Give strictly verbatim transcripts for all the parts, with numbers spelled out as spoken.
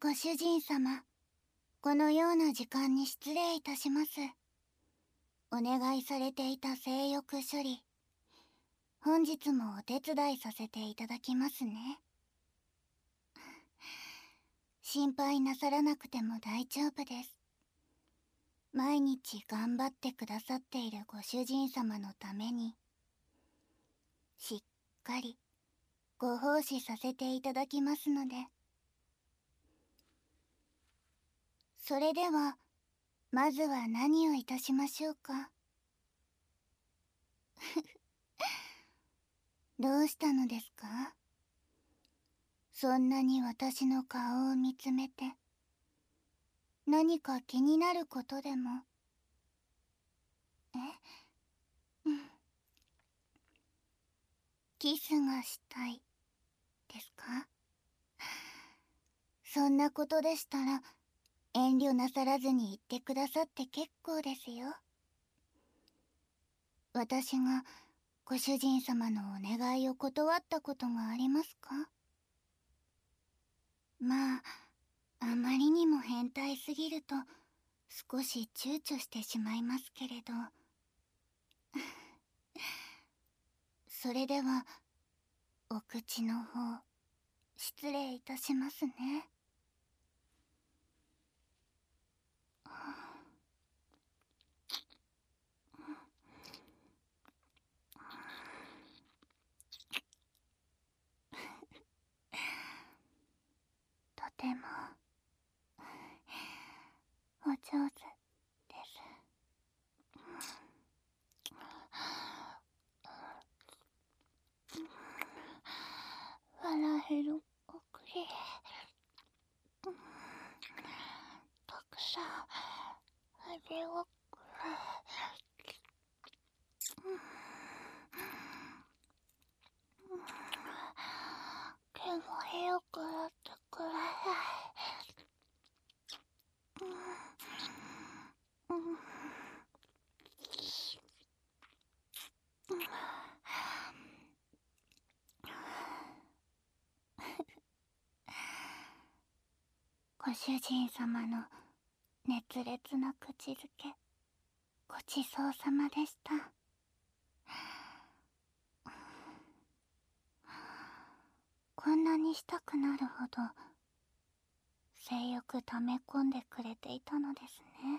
ご主人様、このような時間に失礼いたします。お願いされていた性欲処理、本日もお手伝いさせていただきますね。心配なさらなくても大丈夫です。毎日頑張ってくださっているご主人様のために、しっかりご奉仕させていただきますので。それでは、まずは何をいたしましょうか。どうしたのですか？そんなに私の顔を見つめて、何か気になることでも。え？うん。キスがしたい、ですか？そんなことでしたら、遠慮なさらずに言ってくださって結構ですよ。私がご主人様のお願いを断ったことがありますか？まあ、あまりにも変態すぎると少し躊躇してしまいますけれど。それではお口の方失礼いたしますね。とてもお上手です。笑えるおくり、たくさんあげおくれ。毛がよくなってくれ。ご主人様の熱烈な口づけ、ごちそうさまでした。こんなにしたくなるほど性欲溜め込んでくれていたのですね。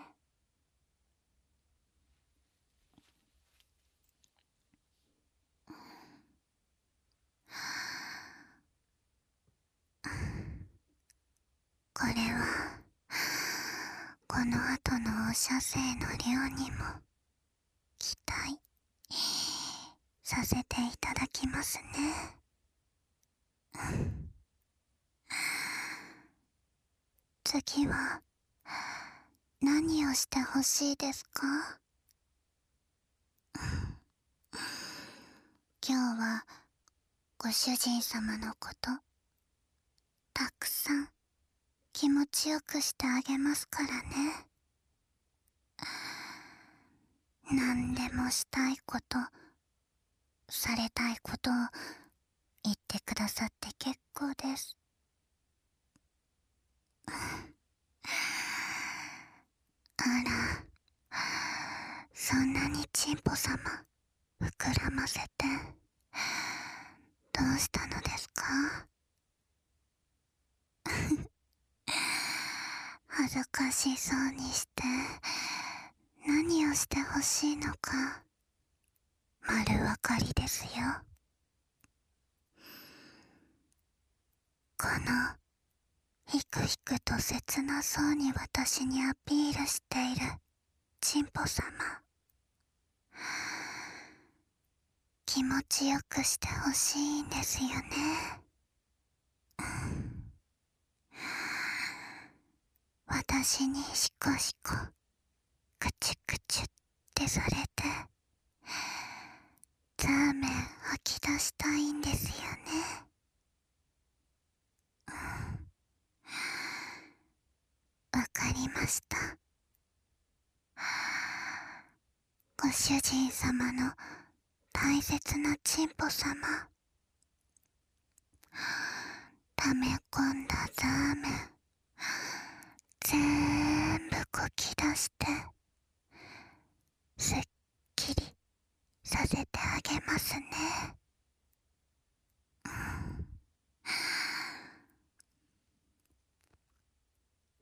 これはこの後のお射精の量にも期待させていただきますね。次は何をしてほしいですか？今日はご主人様のことたくさん気持ちよくしてあげますからね。何でもしたいこと、されたいことを言ってくださって結構です。あら、そんなにチンポ様膨らませてどうしたのですか？恥ずかしそうにして何をしてほしいのか丸わかりですよ。このひくひくと切なそうに私にアピールしているチンポ様、気持ちよくしてほしいんですよね。私にシコシコクチュクチュってされてザーメン吐き出したいんですよね。わかりました。ご主人様の大切なチンポ様、溜め込んだザーメン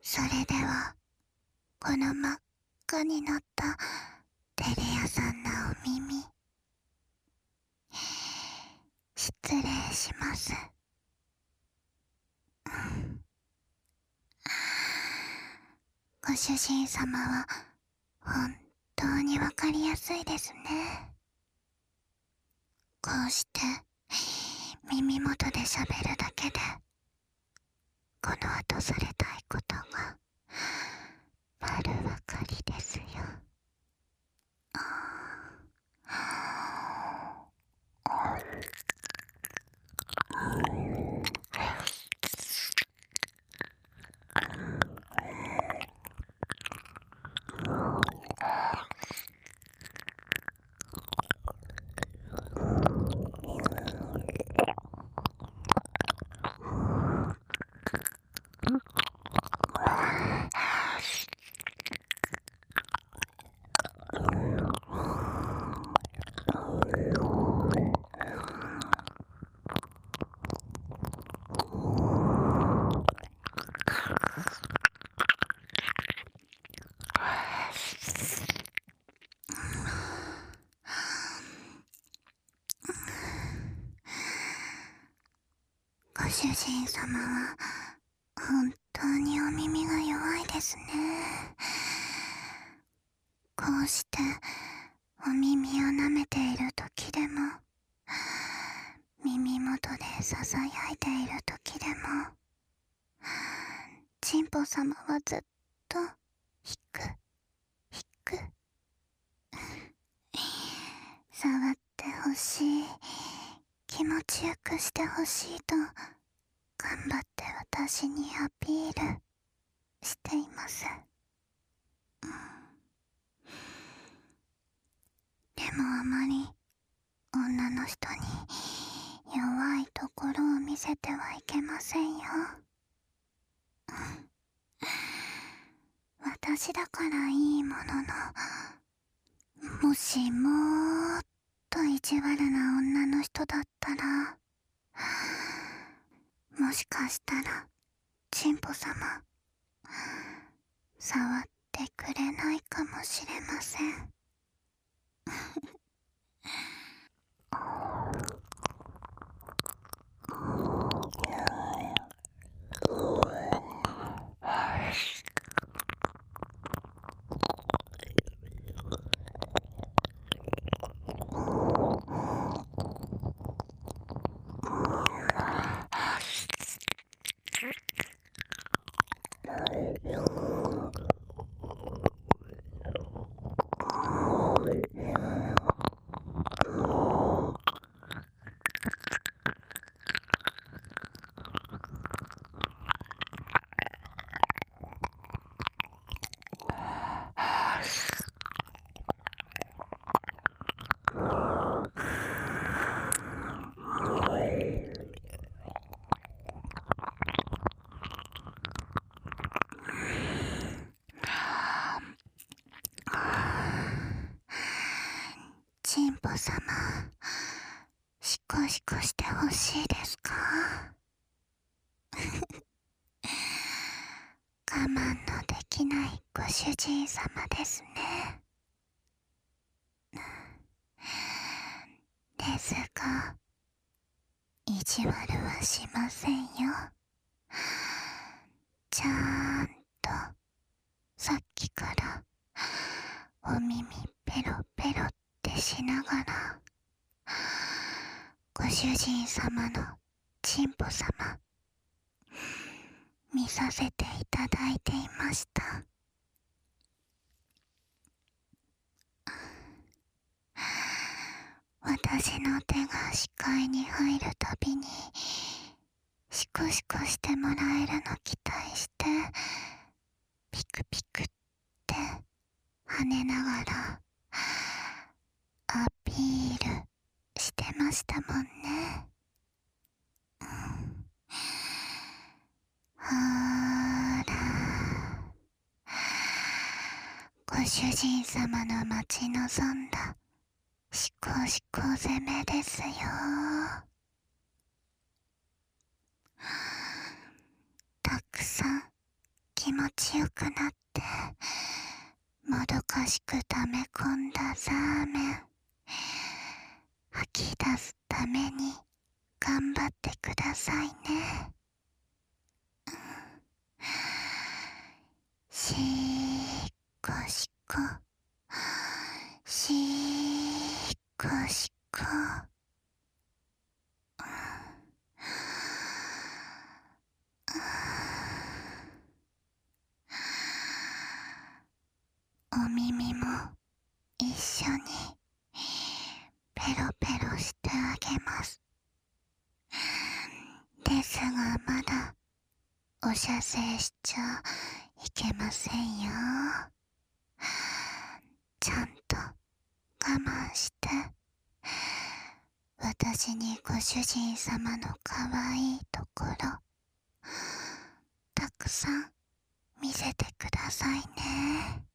それではこの真っ赤になった照れ屋さんなお耳、失礼します。ご主人様は本当にわかりやすいですね。こうして耳元で喋るだけでこの後されたいことが丸わかりですよ。ご主人様は本当にお耳が弱いですね。こうしてお耳を舐めている時でも、耳元でささやいている時でも、チンポ様はずっとひくひく触ってほしい、気持ちよくしてほしいと頑張って私にアピールしています。うん、でもあまり女の人に弱いところを見せてはいけませんよ。私だからいいものの、もしもーっと意地悪な女の人だったら、もしかしたらチンポ様触ってくれないかもしれません。チンポ様、シコシコしてほしいですか？我慢のできないご主人様ですね。ですが、意地悪はしませんよ。ちゃんとさっきからお耳ペロペロってしながら、ご主人様のチンポ様見させていただいていました。私の手が視界に入るたびにシコシコしてもらえるの期待してピクピクって跳ねながらアピールしてましたもんね。うん、ほーら、ご主人様の待ち望んだシコシコ攻めですよ。たくさん気持ちよくなってもどかしく溜め込んだラーメン吐き出すために頑張ってくださいね。しーこしこしーこしこお耳も一緒にペロペロしてあげます。ですがまだお射精しちゃいけませんよ。ちゃんと我慢して私にご主人様のかわいいところたくさん見せてくださいね。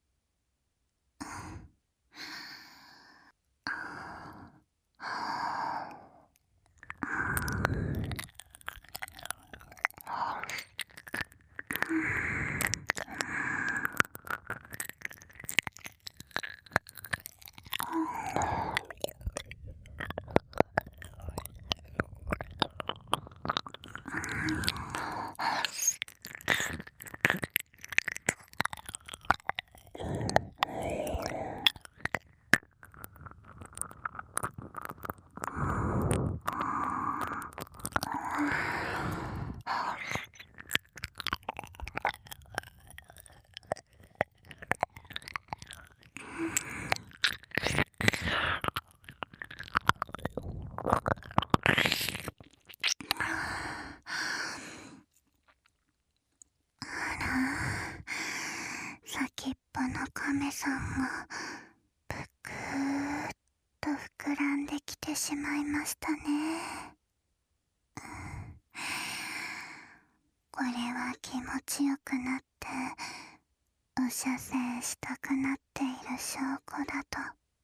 先っぽの亀さんがぷくーっと膨らんできてしまいましたね。これは気持ちよくなってお射精したくなっている証拠だと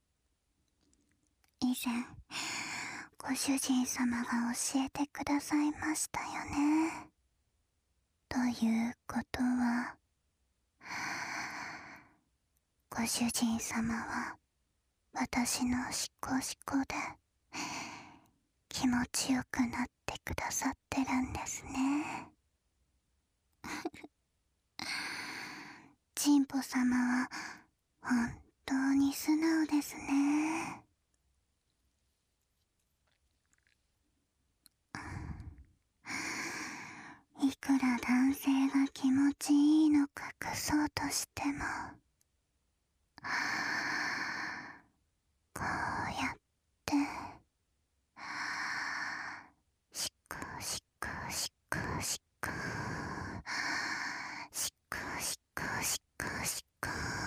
以前ご主人様が教えてくださいましたよね。ということはご主人様は私のシコシコで気持ちよくなってくださってるんですね。チンポ様は本当に素直ですね。いくら男性が気持ちいいのか隠そうとしてもこうやってしこしこしこしこしこしこしこしこ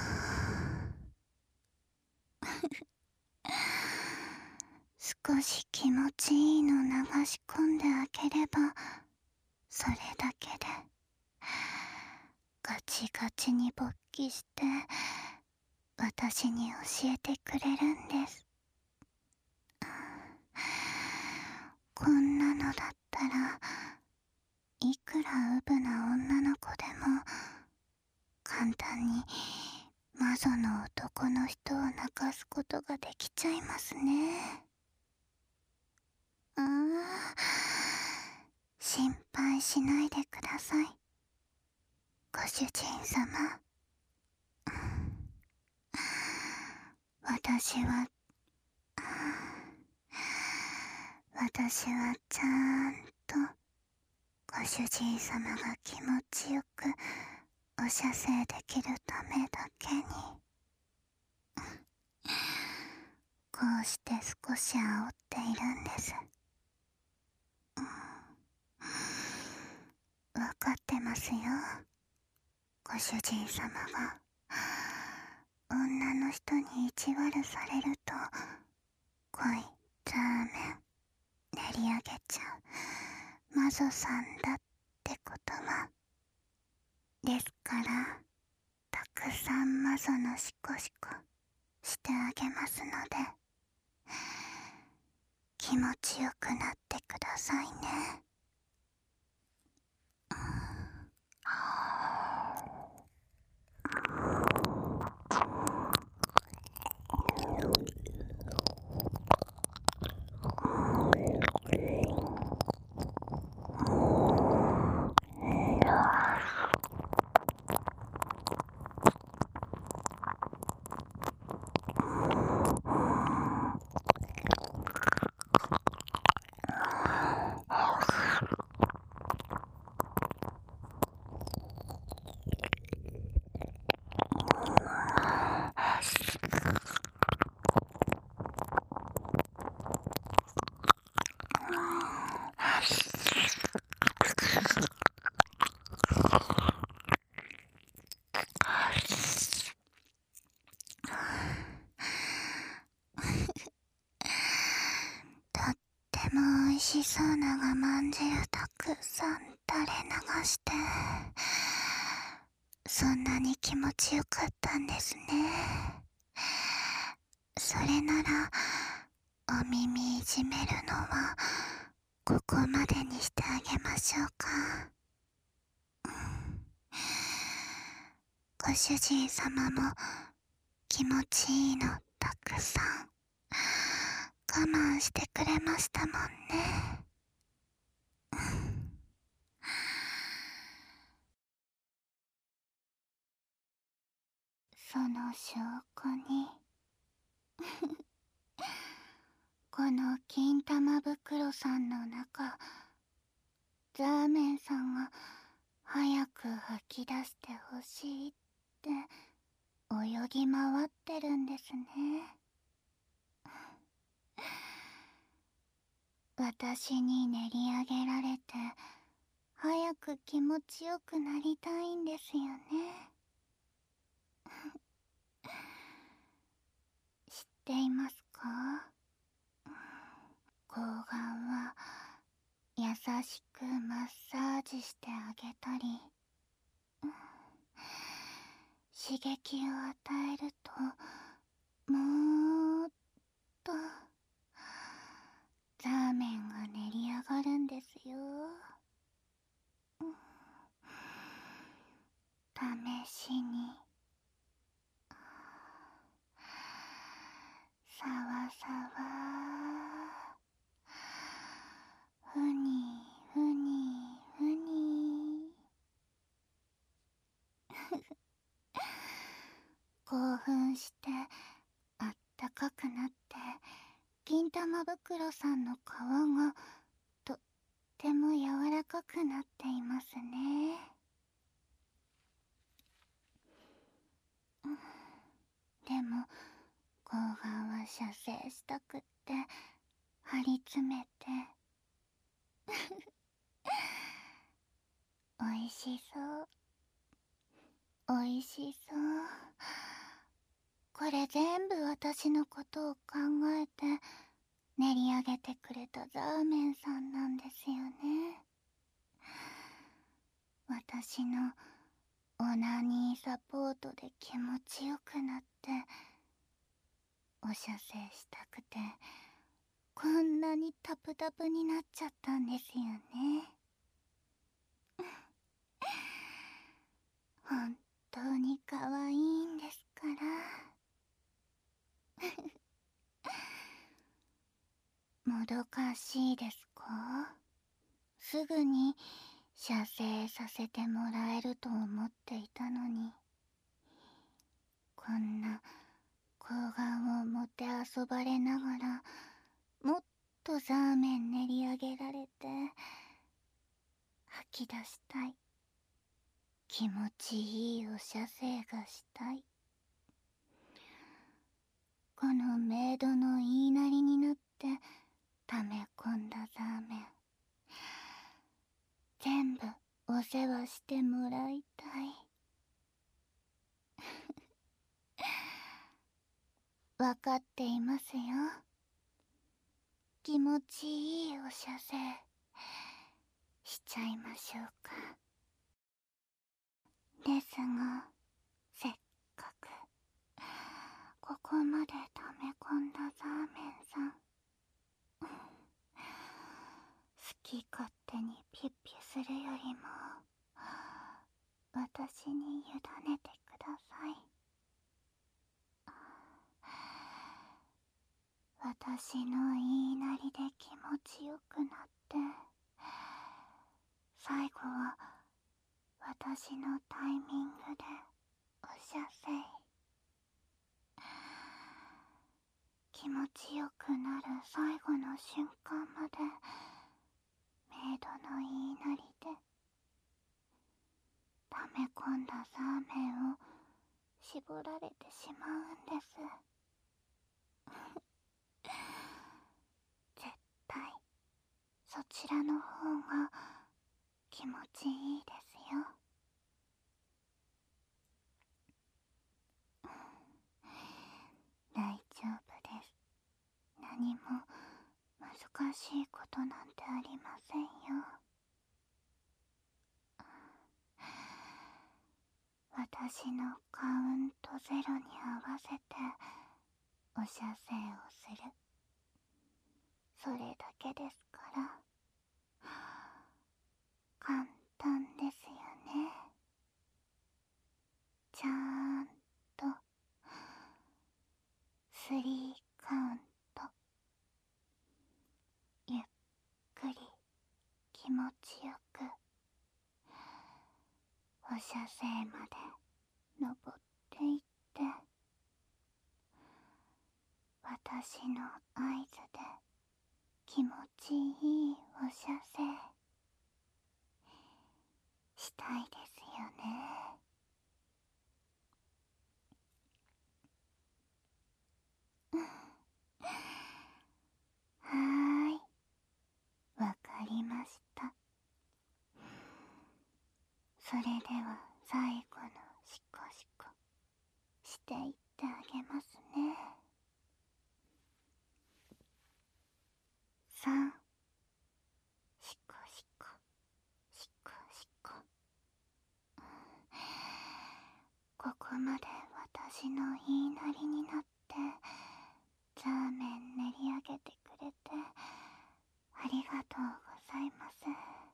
少し気持ちいいの流し込んであげればそれだけでガチガチに勃起して私に教えてくれるんです。こんなのだったらいくらウブな女の子でも簡単に魔女の男の人を泣かすことができちゃいますね。ああ、心配しないでくださいご主人様。私は私はちゃんとご主人様が気持ちよくお射精できるためだけにこうして少し煽っているんです。わかってますよご主人様が女の人に意地悪されると恋ラーメン練り上げちゃう魔女さんだってことはですから、たくさん魔女のシコシコしてあげますので気持ちよくなってくださいね。 サウナがまんじゅうたくさん垂れ流して、そんなに気持ちよかったんですね。それならお耳いじめるのはここまでにしてあげましょうか。ご主人様も気持ちいいのたくさん我慢してくれましたもんね。その証拠にこの金玉袋さんの中、ザーメンさんが早く吐き出してほしいって泳ぎ回ってるんですね。私に練り上げられて早く気持ちよくなりたいんですよね。知っていますか？睾丸は優しくマッサージしてあげたり、刺激を与えるともーっとザーメンが練り上がるんですよ。試しにさわさわ、ふにふにふに興奮してあったかくなって、金玉袋さんの皮がとっても柔らかくなっていますね。でも睾丸は射精したくって張り詰めておいしそう、おいしそう。これ全部私のことを考えて練り上げてくれたザーメンさんなんですよね。私のオナニーサポートで気持ちよくなってお射精したくてこんなにタプタプになっちゃったんですよね。本当に可愛いんですから。もどかしいですか？すぐに射精させてもらえると思っていたのに、こんな睾丸をもてあそばれながらもっとザーメン練り上げられて吐き出したい、気持ちいいお射精がしたい。このメイドの言いなりになって溜め込んだザーメン、全部お世話してもらいたい。わかっていますよ。気持ちいいお射精しちゃいましょうか。ですがせっかくここまで溜め込んだザーメンさん、好き勝手にピュッピュするよりも私に委ねてください。私の言いなりで気持ちよくなって最後は私のタイミングでお射精、気持ちよくなる最後の瞬間までメイドの言いなりで溜め込んだザーメンを絞られてしまうんです。絶対そちらの方が気持ちいいですよ。大丈夫です。何も難難しいことなんてありませんよ。私のカウントゼロに合わせてお射精をする。それだけですから。簡単ですよね。ちゃんとスリーカウント、ゆっくり気持ちよくお射精まで登っていって、私の合図で気持ちいいお射精したいですよね。はーい、わかりました。それでは最後のシコシコしていってあげますね。さん、シコシコシコシコ。ここまで私の言いなりになってザーメン練り上げてくれてありがとうございます。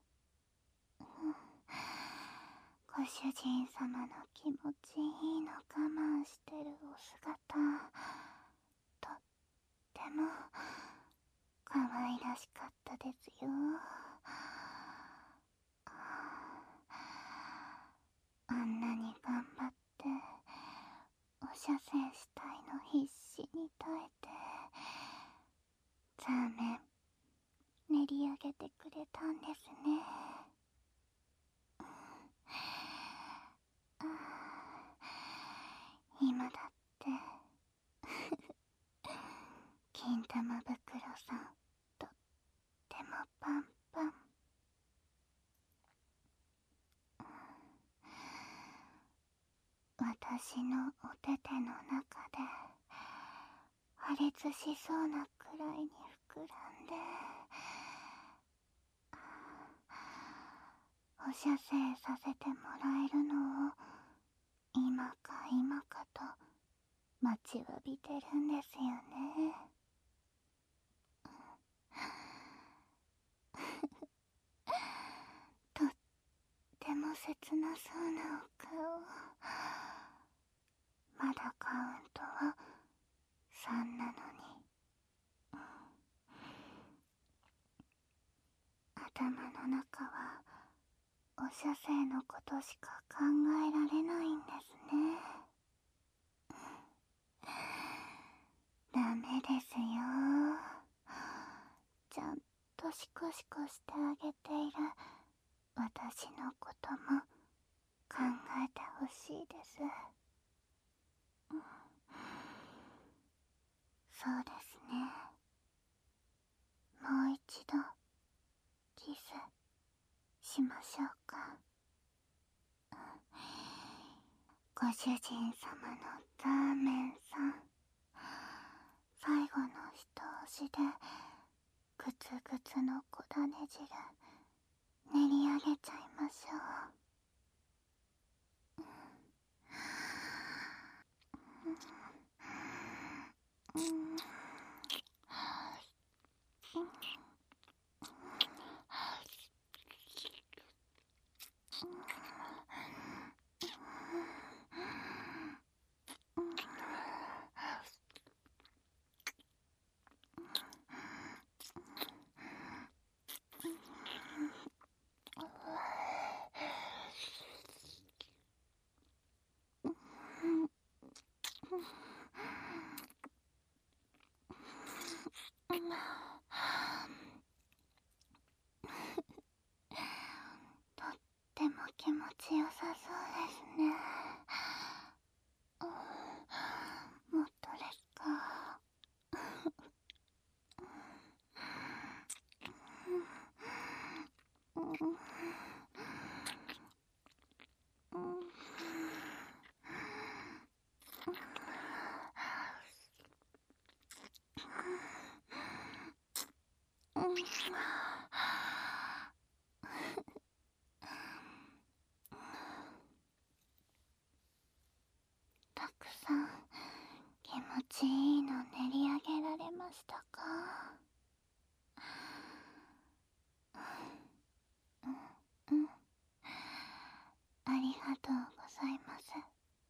ご主人様の気持ちいいの我慢してるお姿、とっても可愛らしかったですよ。あんなに頑張ってお射精したいの必死に耐えてザーメン練り上げてくれたんですね。今だって金玉袋さんとってもパンパン。私のお手手の中で破裂しそうなくらいに膨らんで、お射精させてもらえるのを今か今かと待ちわびてるんですよね。とっても切なそうなお顔。まだカウントはさんなのに、頭の中はお射精のことしか考えられないんですね。ダメですよ。ちゃんとシコシコしてあげている私のことも考えてほしいです。そうですね。もう一度キスしましょうか。ご主人様のザーメンさん、最後の一押しでグツグツの小種汁練り上げちゃいましょう。うんうんたくさん気持ちいいの練り上げられましたか？うんうん、ありがとうございます。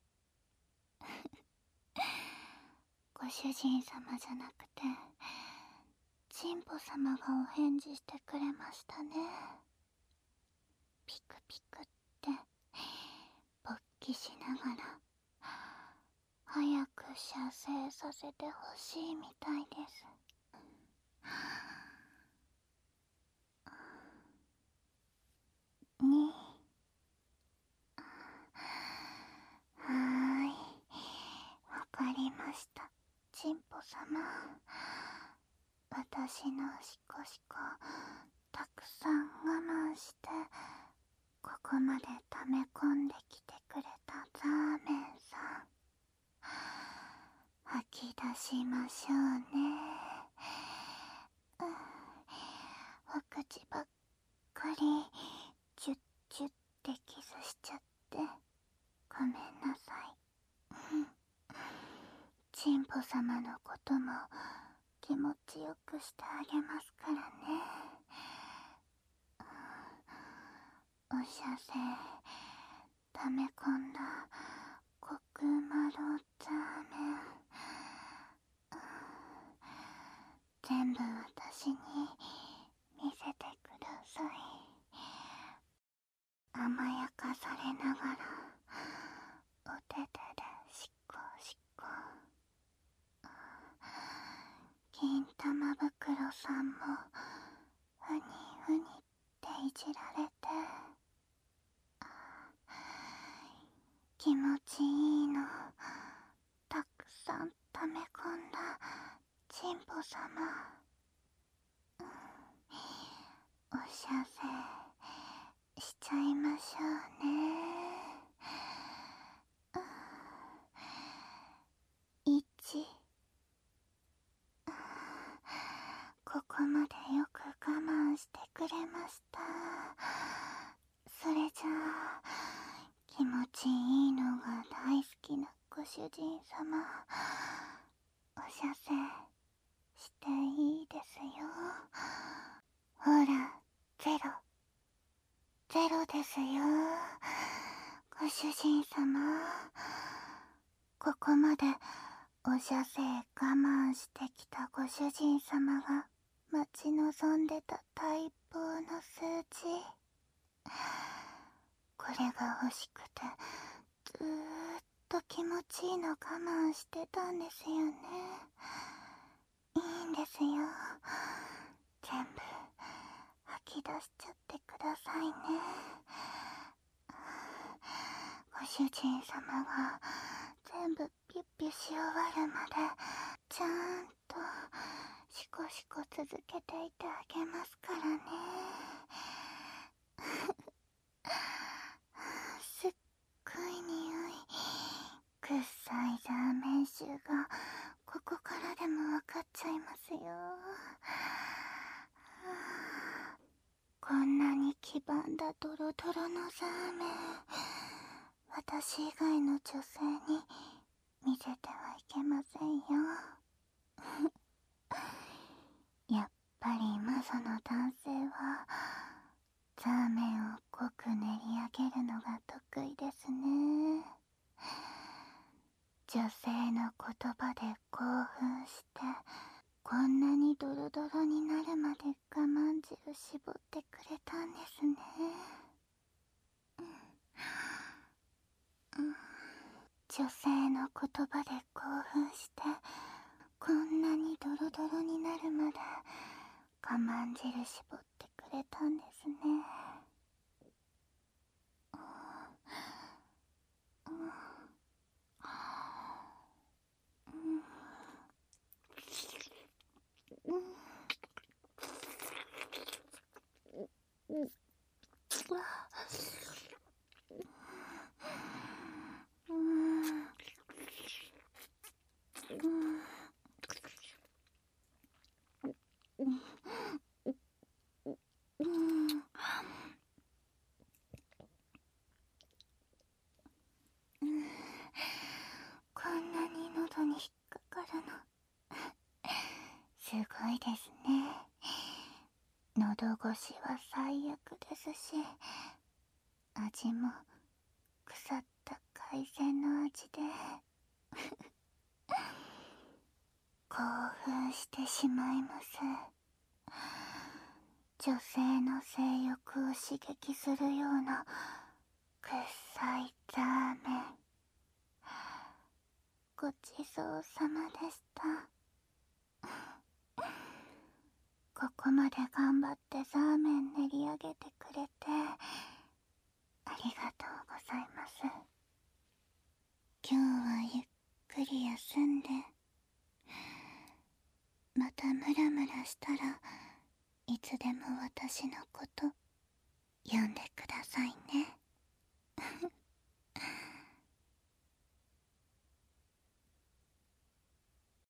ご主人様じゃなくてチンポ様がお返事してくれましたね。ピクピクって勃起しながら早く射精させてほしいみたいです。にはーい、わかりました。チンポ様、私のシコシコたくさん我慢してここまで溜め込んできてくれたザーメンさん、吐き出しましょうね。うん、お口ばっかりチュッチュッってキスしちゃってごめんなさい。チンポ様のことも気持ちよくしてあげますからね。お射精溜め込んだコクマロザーメン、全部私に見せてください。甘やかされながらお手手でしこしこ。金玉袋さんもふにふにっていじられて気持ちいいのたくさん溜め込んだチンポ様、お射精しちゃいましょうね。いち、ここまでよく我慢してくれました。それじゃあ気持ちいいのが大好きなご主人様、お射精していいですよ。ほら、ゼロゼロですよ。ご主人様、ここまでお射精我慢してきたご主人様が待ち望んでた待望の数字、これが欲しくてずーっと気持ちいいの我慢してたんですよね。いいんですよ、全部吐き出しちゃってくださいね。ご主人様が全部ピュッピュし終わるまでちゃんとシコシコ続けていてあげますからね。すっごい匂い、くっさいザーメン臭がここからでも分かっちゃいますよ。こんなに黄ばんだドロドロのザーメン、私以外の女性に見せてはいけませんよ。やっぱりマゾの男性はザーメンを濃く練り上げるのが得意ですね。女性の言葉で興奮してこんなにドロドロになるまで我慢汁絞ってくれたんですね。うん、女性の言葉で興奮してこんなにドロドロになるまで我慢汁絞ってくれたんですね。うんうんうんうんですね。喉越しは最悪ですし、味も腐った海鮮の味で興奮してしまいます。女性の性欲を刺激するような臭いザーメン、ごちそうさまでした。ここまで頑張ってザーメン練り上げてくれてありがとうございます。今日はゆっくり休んで、またムラムラしたらいつでも私のこと呼んでくださいね。